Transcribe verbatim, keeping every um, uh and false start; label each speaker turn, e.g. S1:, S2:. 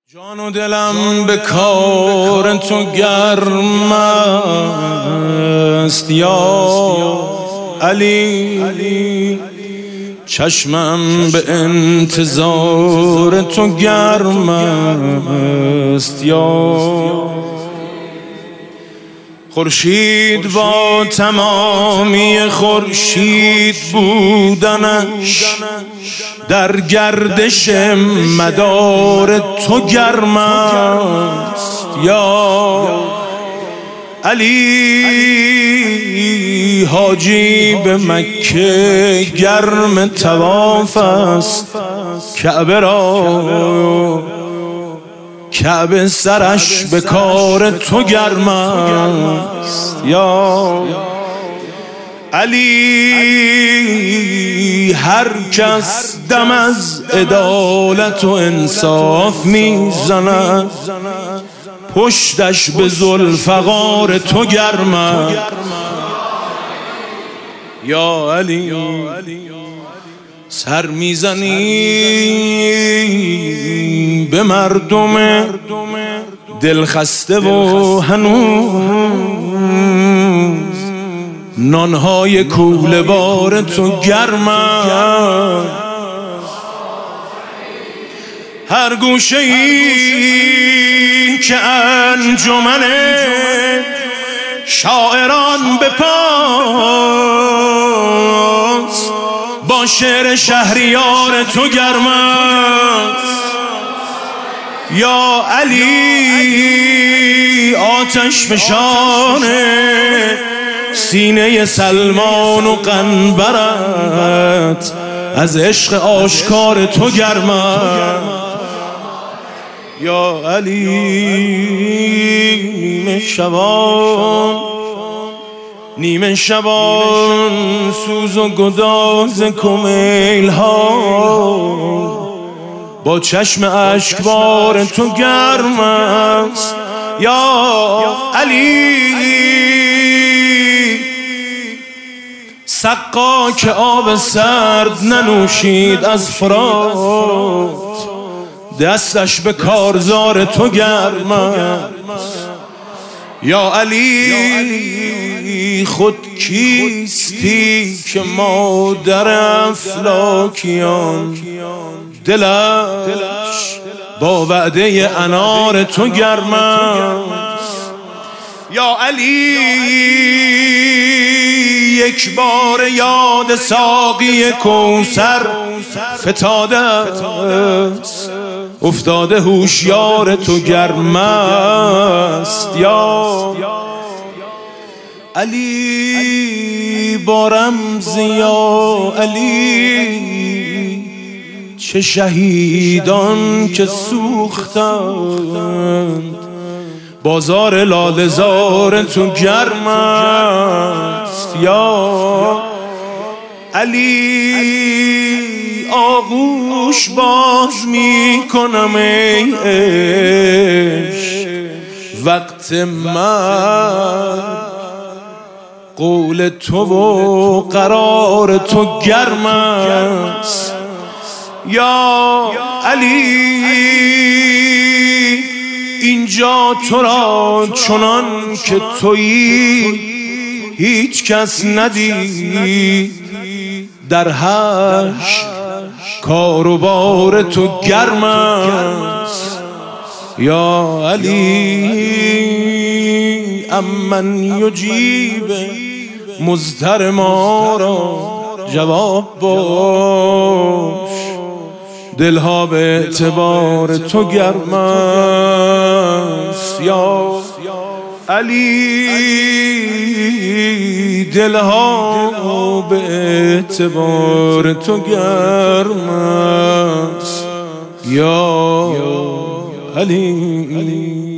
S1: جان و دلم به کار تو گرم است یا علی، چشمم به انتظار تو گرم است یا خورشید. با تمامی خورشید بودنش در گردش مدار تو گرم است یا علی. حاجی به مکه گرم طواف است، کعبه را کعبه سرش به کار تو گرم است یا علی. هر کس دم از عدالت و انصاف میزند، پشتش به ذوالفقار تو گرم است یا علی. سر میزنی به مردم دلخسته و هنوز نانهای کوله بار تو گرم است. هر گوشه ای که انجمن شاعران به پاست، با شعر شهریار تو گرم است یا علی. آتش فشان سینه سلمان و قنبرت از عشق آشکار تو گرم است یا علی. نیمه شبان نیمه شبان سوز و گداز کمیل ها، با چشم اشکبار تو گرم است یا علی. سقا که آب سرد ننوشید از فرات، دستش به کارزار تو گرم است یا علی. خود کیستی که مادر افلاکیان دلش با وعده انار تو گرم است یا علی. یک بار یاد ساقی کوثر فتاده است، افتاده هوشیار تو گرم است یا علی. با رمز یا علی چه شهیدان که سوختند، بازار لاله‌زار تو گرم است یا علی. آغوش باز می کنم ای عشق، وقت من قول تو و قرار تو گرم است یا علی. اینجا تو را چنان که تویی هیچ کس ندید، در حشر کار و بار تو گرم است یا علی. امن یجیب مضطر ما را جواب باش، دلها به اعتبار تو گرم است یا علی. دلها به اعتبار تو گرم است یا علی.